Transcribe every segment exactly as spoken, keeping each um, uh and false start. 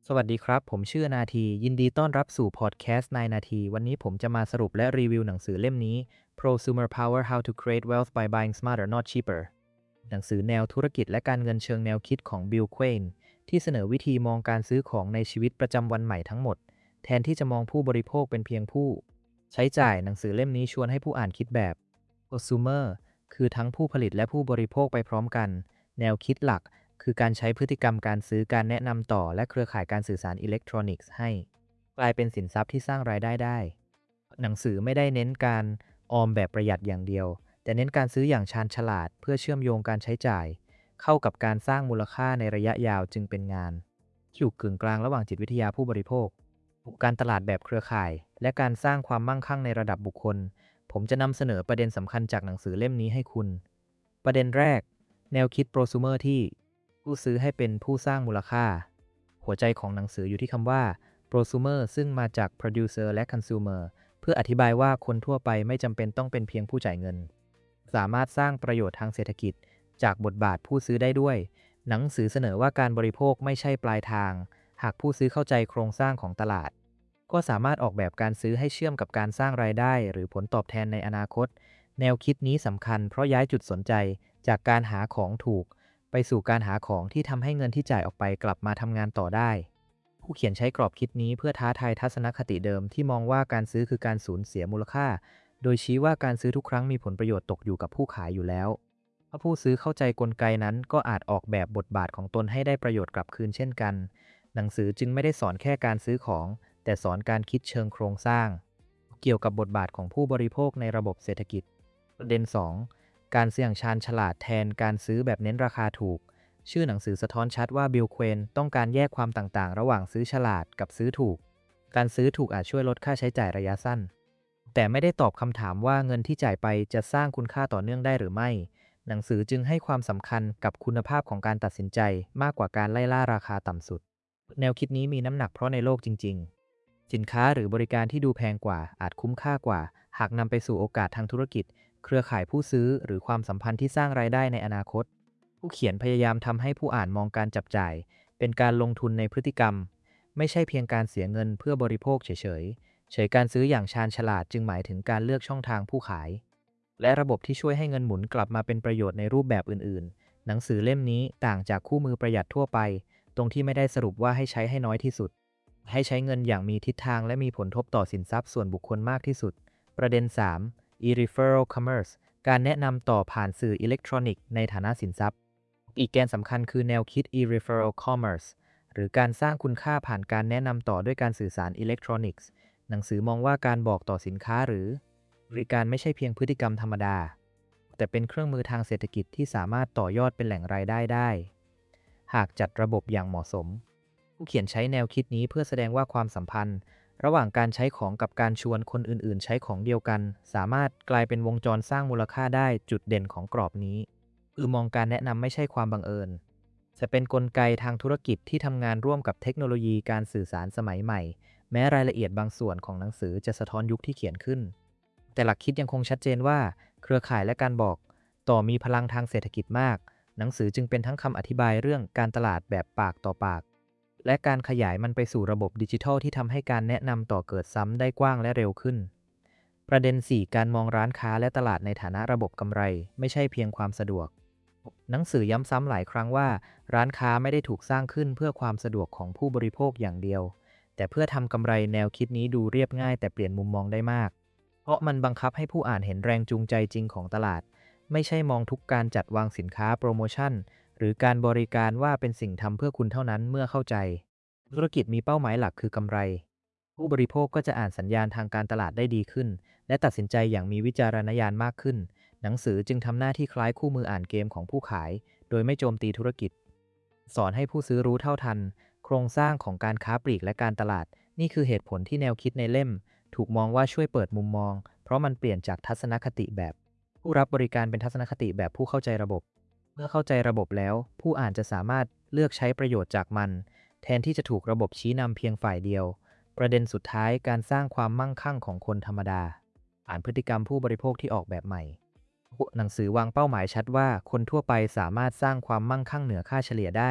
สวัสดีครับผมชื่อนาทียินดีต้อนรับสู่พอดแคสต์นายนาทีวันนี้ผมจะมาสรุปและรีวิวหนังสือเล่มนี้ Prosumer Power How to Create Wealth by Buying Smarter Not Cheaper หนังสือแนวธุรกิจและการเงินเชิงแนวคิดของบิล เควนที่เสนอวิธีมองการซื้อของในชีวิตประจำวันใหม่ทั้งหมดแทนที่จะมองผู้บริโภคเป็นเพียงผู้ใช้จ่ายหนังสือเล่มนี้ชวนให้ผู้อ่านคิดแบบ Prosumer คือทั้งผู้ผลิตและผู้บริโภคไปพร้อมกันแนวคิดหลักคือการใช้พฤติกรรมการซื้อการแนะนำต่อและเครือข่ายการสื่อสารอิเล็กทรอนิกส์ให้กลายเป็นสินทรัพย์ที่สร้างรายได้ได้หนังสือไม่ได้เน้นการออมแบบประหยัดอย่างเดียวแต่เน้นการซื้ออย่างชาญฉลาดเพื่อเชื่อมโยงการใช้จ่ายเข้ากับการสร้างมูลค่าในระยะยาวจึงเป็นงานที่อยู่กึ่งกลางระหว่างจิตวิทยาผู้บริโภคการตลาดแบบเครือข่ายและการสร้างความมั่งคั่งในระดับบุคคลผมจะนำเสนอประเด็นสำคัญจากหนังสือเล่มนี้ให้คุณประเด็นแรกแนวคิดโปรซูเมอร์ที่ผู้ซื้อให้เป็นผู้สร้างมูลค่าหัวใจของหนังสืออยู่ที่คำว่า prosumer ซึ่งมาจาก producer และ consumer เพื่ออธิบายว่าคนทั่วไปไม่จำเป็นต้องเป็นเพียงผู้จ่ายเงินสามารถสร้างประโยชน์ทางเศรษฐกิจจากบทบาทผู้ซื้อได้ด้วยหนังสือเสนอว่าการบริโภคไม่ใช่ปลายทางหากผู้ซื้อเข้าใจโครงสร้างของตลาดก็สามารถออกแบบการซื้อให้เชื่อมกับการสร้างรายได้หรือผลตอบแทนในอนาคตแนวคิดนี้สำคัญเพราะย้ายจุดสนใจจากการหาของถูกไปสู่การหาของที่ทำให้เงินที่จ่ายออกไปกลับมาทำงานต่อได้ผู้เขียนใช้กรอบคิดนี้เพื่อท้าทายทัศนคติเดิมที่มองว่าการซื้อคือการสูญเสียมูลค่าโดยชี้ว่าการซื้อทุกครั้งมีผลประโยชน์ตกอยู่กับผู้ขายอยู่แล้วถ้าผู้ซื้อเข้าใจกลไกนั้นก็อาจออกแบบบทบาทของตนให้ได้ประโยชน์กลับคืนเช่นกันหนังสือจึงไม่ได้สอนแค่การซื้อของแต่สอนการคิดเชิงโครงสร้างเกี่ยวกับบทบาทของผู้บริโภคในระบบเศรษฐกิจประเด็นสองการซื้ออย่างชาญฉลาดแทนการซื้อแบบเน้นราคาถูกชื่อหนังสือสะท้อนชัดว่าบิล เควนต้องการแยกความต่างๆระหว่างซื้อฉลาดกับซื้อถูกการซื้อถูกอาจช่วยลดค่าใช้จ่ายระยะสั้นแต่ไม่ได้ตอบคำถามว่าเงินที่จ่ายไปจะสร้างคุณค่าต่อเนื่องได้หรือไม่หนังสือจึงให้ความสำคัญกับคุณภาพของการตัดสินใจมากกว่าการไล่ล่าราคาต่ำสุดแนวคิดนี้มีน้ำหนักเพราะในโลกจริงๆสินค้าหรือบริการที่ดูแพงกว่าอาจคุ้มค่ากว่าหากนำไปสู่โอกาสทางธุรกิจเครือข่ายผู้ซื้อหรือความสัมพันธ์ที่สร้างรายได้ในอนาคตผู้เขียนพยายามทำให้ผู้อ่านมองการจับจ่ายเป็นการลงทุนในพฤติกรรมไม่ใช่เพียงการเสียเงินเพื่อบริโภคเฉยๆเฉยการซื้ออย่างชาญฉลาดจึงหมายถึงการเลือกช่องทางผู้ขายและระบบที่ช่วยให้เงินหมุนกลับมาเป็นประโยชน์ในรูปแบบอื่นๆหนังสือเล่มนี้ต่างจากคู่มือประหยัดทั่วไปตรงที่ไม่ได้สรุปว่าให้ใช้ให้น้อยที่สุดให้ใช้เงินอย่างมีทิศทางและมีผลทบต่อสินทรัพย์ส่วนบุคคลมากที่สุดประเด็นสาม e-referral commerce การแนะนำต่อผ่านสื่ออิเล็กทรอนิกส์ในฐานะสินทรัพย์อีกแกนสำคัญคือแนวคิด e-referral commerce หรือการสร้างคุณค่าผ่านการแนะนำต่อด้วยการสื่อสารอิเล็กทรอนิกส์หนังสือมองว่าการบอกต่อสินค้าหรือบริการไม่ใช่เพียงพฤติกรรมธรรมดาแต่เป็นเครื่องมือทางเศรษฐกิจที่สามารถต่อยอดเป็นแหล่งรายได้ได้หากจัดระบบอย่างเหมาะสมผู้เขียนใช้แนวคิดนี้เพื่อแสดงว่าความสัมพันธ์ระหว่างการใช้ของกับการชวนคนอื่นๆใช้ของเดียวกันสามารถกลายเป็นวงจรสร้างมูลค่าได้จุดเด่นของกรอบนี้คือมองการแนะนำไม่ใช่ความบังเอิญแต่เป็นกลไกทางธุรกิจที่ทำงานร่วมกับเทคโนโลยีการสื่อสารสมัยใหม่แม้รายละเอียดบางส่วนของหนังสือจะสะท้อนยุคที่เขียนขึ้นแต่หลักคิดยังคงชัดเจนว่าเครือข่ายและการบอกต่อมีพลังทางเศรษฐกิจมากหนังสือจึงเป็นทั้งคำอธิบายเรื่องการตลาดแบบปากต่อปากและการขยายมันไปสู่ระบบดิจิทัลที่ทำให้การแนะนำต่อเกิดซ้ำได้กว้างและเร็วขึ้นประเด็นสี่การมองร้านค้าและตลาดในฐานะระบบกำไรไม่ใช่เพียงความสะดวกหนังสือย้ำซ้ำหลายครั้งว่าร้านค้าไม่ได้ถูกสร้างขึ้นเพื่อความสะดวกของผู้บริโภคอย่างเดียวแต่เพื่อทำกำไรแนวคิดนี้ดูเรียบง่ายแต่เปลี่ยนมุมมองได้มากเพราะมันบังคับให้ผู้อ่านเห็นแรงจูงใจจริงของตลาดไม่ใช่มองทุกการจัดวางสินค้าโปรโมชั่นหรือการบริการว่าเป็นสิ่งทำเพื่อคุณเท่านั้นเมื่อเข้าใจธุรกิจมีเป้าหมายหลักคือกำไรผู้บริโภคก็จะอ่านสัญญาณทางการตลาดได้ดีขึ้นและตัดสินใจอย่างมีวิจารณญาณมากขึ้นหนังสือจึงทำหน้าที่คล้ายคู่มืออ่านเกมของผู้ขายโดยไม่โจมตีธุรกิจสอนให้ผู้ซื้อรู้เท่าทันโครงสร้างของการค้าปลีกและการตลาดนี่คือเหตุผลที่แนวคิดในเล่มถูกมองว่าช่วยเปิดมุมมองเพราะมันเปลี่ยนจากทัศนคติแบบผู้รับบริการเป็นทัศนคติแบบผู้เข้าใจระบบเมื่อเข้าใจระบบแล้วผู้อ่านจะสามารถเลือกใช้ประโยชน์จากมันแทนที่จะถูกระบบชี้นำเพียงฝ่ายเดียวประเด็นสุดท้ายการสร้างความมั่งคั่งของคนธรรมดาผ่านพฤติกรรมผู้บริโภคที่ออกแบบใหม่หนังสือวางเป้าหมายชัดว่าคนทั่วไปสามารถสร้างความมั่งคั่งเหนือค่าเฉลี่ยได้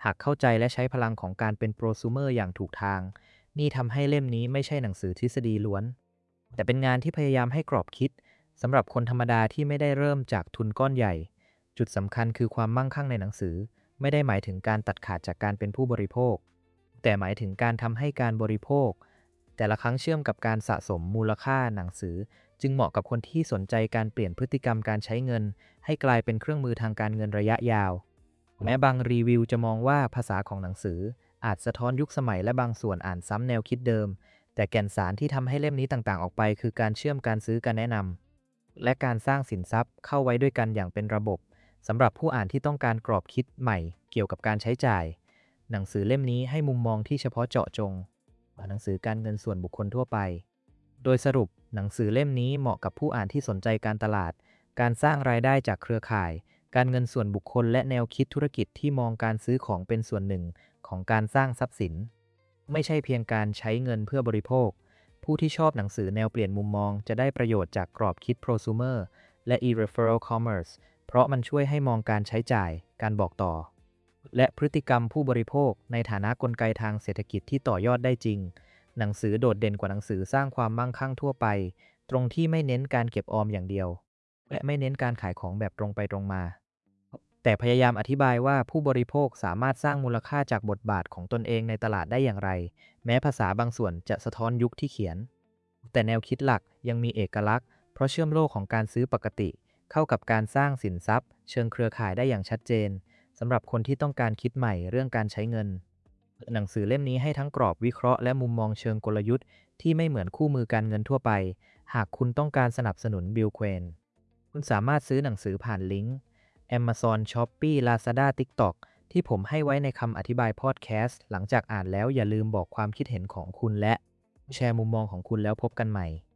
หากเข้าใจและใช้พลังของการเป็นโปรซูเมอร์อย่างถูกทางนี่ทำให้เล่มนี้ไม่ใช่หนังสือทฤษฎีล้วนแต่เป็นงานที่พยายามให้กรอบคิดสำหรับคนธรรมดาที่ไม่ได้เริ่มจากทุนก้อนใหญ่จุดสำคัญคือความมั่งคั่งในหนังสือไม่ได้หมายถึงการตัดขาดจากการเป็นผู้บริโภคแต่หมายถึงการทำให้การบริโภคแต่ละครั้งเชื่อมกับการสะสมมูลค่าหนังสือจึงเหมาะกับคนที่สนใจการเปลี่ยนพฤติกรรมการใช้เงินให้กลายเป็นเครื่องมือทางการเงินระยะยาวแม้บางรีวิวจะมองว่าภาษาของหนังสืออาจสะท้อนยุคสมัยและบางส่วนอ่านซ้ำแนวคิดเดิมแต่แก่นสารที่ทำให้เล่มนี้ต่างๆออกไปคือการเชื่อมการซื้อการแนะนำและการสร้างสินทรัพย์เข้าไว้ด้วยกันอย่างเป็นระบบสำหรับผู้อ่านที่ต้องการกรอบคิดใหม่เกี่ยวกับการใช้จ่ายหนังสือเล่มนี้ให้มุมมองที่เฉพาะเจาะจงหนังสือการเงินส่วนบุคคลทั่วไปโดยสรุปหนังสือเล่มนี้เหมาะกับผู้อ่านที่สนใจการตลาดการสร้างรายได้จากเครือข่ายการเงินส่วนบุคคลและแนวคิดธุรกิจที่มองการซื้อของเป็นส่วนหนึ่งของการสร้างทรัพย์สินไม่ใช่เพียงการใช้เงินเพื่อบริโภคผู้ที่ชอบหนังสือแนวเปลี่ยนมุมมองจะได้ประโยชน์จากกรอบคิด prosumer และ e-referral commerce เพราะมันช่วยให้มองการใช้จ่ายการบอกต่อและพฤติกรรมผู้บริโภคในฐานะกลไกทางเศรษฐกิจที่ต่อยอดได้จริงหนังสือโดดเด่นกว่าหนังสือสร้างความมั่งคั่งทั่วไปตรงที่ไม่เน้นการเก็บออมอย่างเดียวและไม่เน้นการขายของแบบตรงไปตรงมาแต่พยายามอธิบายว่าผู้บริโภคสามารถสร้างมูลค่าจากบทบาทของตนเองในตลาดได้อย่างไรแม้ภาษาบางส่วนจะสะท้อนยุคที่เขียนแต่แนวคิดหลักยังมีเอกลักษณ์เพราะเชื่อมโลกของการซื้อปกติเข้ากับการสร้างสินทรัพย์เชิงเครือข่ายได้อย่างชัดเจนสำหรับคนที่ต้องการคิดใหม่เรื่องการใช้เงินหนังสือเล่มนี้ให้ทั้งกรอบวิเคราะห์และมุมมองเชิงกลยุทธ์ที่ไม่เหมือนคู่มือการเงินทั่วไปหากคุณต้องการสนับสนุนบิล เควนคุณสามารถซื้อหนังสือผ่านลิงก์ Amazon Shopee Lazada TikTok ที่ผมให้ไว้ในคำอธิบายพอดแคสต์หลังจากอ่านแล้วอย่าลืมบอกความคิดเห็นของคุณและแชร์มุมมองของคุณแล้วพบกันใหม่